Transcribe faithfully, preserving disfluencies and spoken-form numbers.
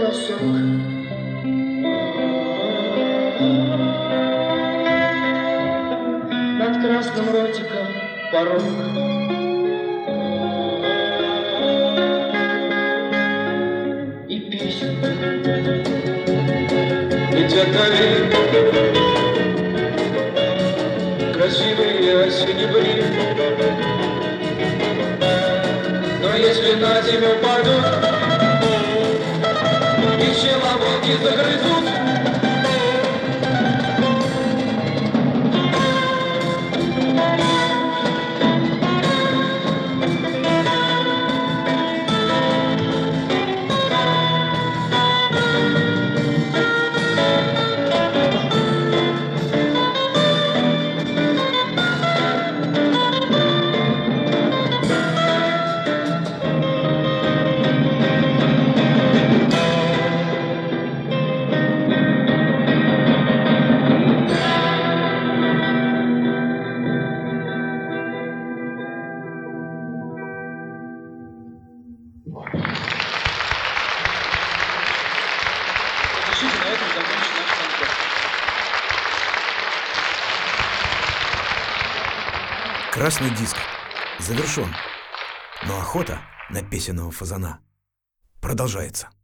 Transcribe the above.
бросок. Над красным ротиком порог. И писем летят дали, красивые осенебри. Но если на землю падут, их человоки загрызут. Разрешите на этом закончить наш концерт. Красный диск завершен, но охота на песенного фазана продолжается.